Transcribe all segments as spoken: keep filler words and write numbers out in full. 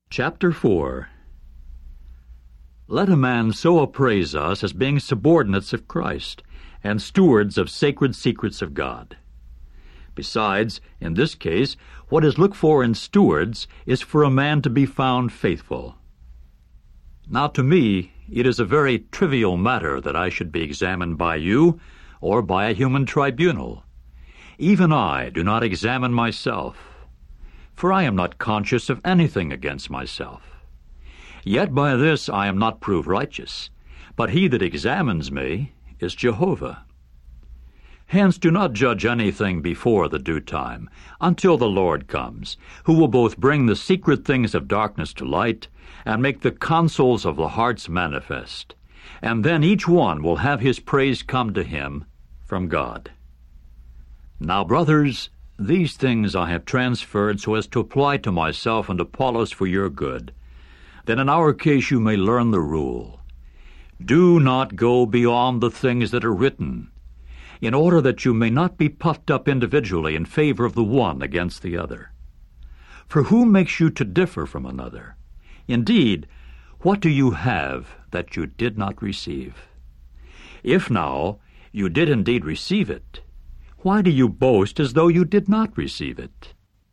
Chapter four. Let a man so appraise us as being subordinates of Christ, and stewards of sacred secrets of God. Besides, in this case, what is looked for in stewards is for a man to be found faithful. Now to me, it is a very trivial matter that I should be examined by you, or by a human tribunal. Even I do not examine myself, for I am not conscious of anything against myself. Yet by this I am not proved righteous, but he that examines me is Jehovah. Hence do not judge anything before the due time, until the Lord comes, who will both bring the secret things of darkness to light, and make the counsels of the hearts manifest. And then each one will have his praise come to him from God. Now, brothers, these things I have transferred so as to apply to myself and Apollos for your good, that in our case you may learn the rule. Do not go beyond the things that are written, in order that you may not be puffed up individually in favor of the one against the other. For who makes you to differ from another? Indeed, what do you have that you did not receive? If now you did indeed receive it, why do you boast as though you did not receive it?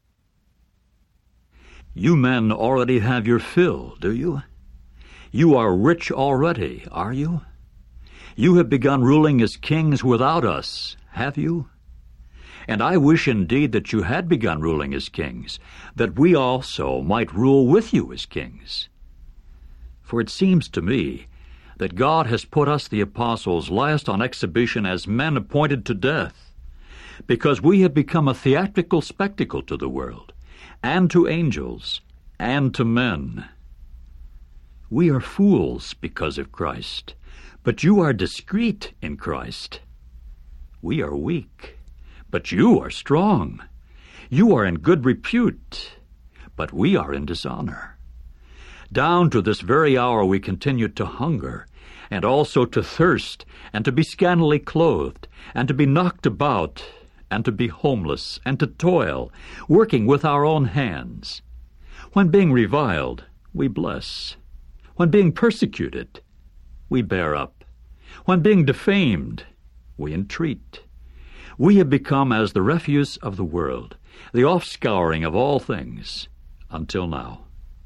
You men already have your fill, do you? You are rich already, are you? You have begun ruling as kings without us, have you? And I wish indeed that you had begun ruling as kings, that we also might rule with you as kings. For it seems to me that God has put us the apostles last on exhibition as men appointed to death, because we have become a theatrical spectacle to the world, and to angels, and to men. We are fools because of Christ, but you are discreet in Christ. We are weak, but you are strong. You are in good repute, but we are in dishonor. Down to this very hour we continue to hunger, and also to thirst, and to be scantily clothed, and to be knocked about, and to be homeless, and to toil, working with our own hands. When being reviled, we bless. When being persecuted, we bear up. When being defamed, we entreat. We have become as the refuse of the world, the offscouring of all things, until now.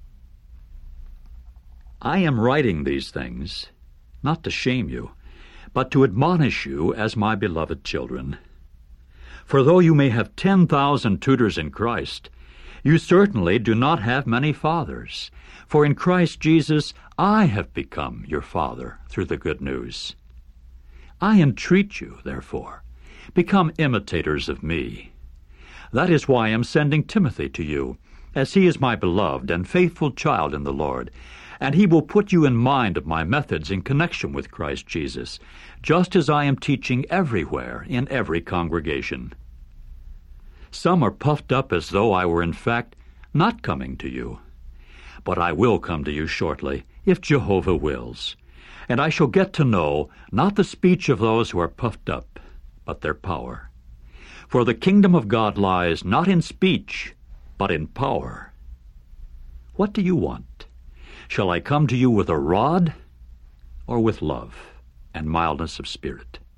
I am writing these things, not to shame you, but to admonish you as my beloved children. For though you may have ten thousand tutors in Christ, you certainly do not have many fathers. For in Christ Jesus I have become your father through the good news. I entreat you, therefore, become imitators of me. That is why I am sending Timothy to you, as he is my beloved and faithful child in the Lord, and he will put you in mind of my methods in connection with Christ Jesus, just as I am teaching everywhere in every congregation. Some are puffed up as though I were in fact not coming to you. But I will come to you shortly, if Jehovah wills, and I shall get to know not the speech of those who are puffed up, but their power. For the kingdom of God lies not in speech, but in power. What do you want? Shall I come to you with a rod, or with love and mildness of spirit?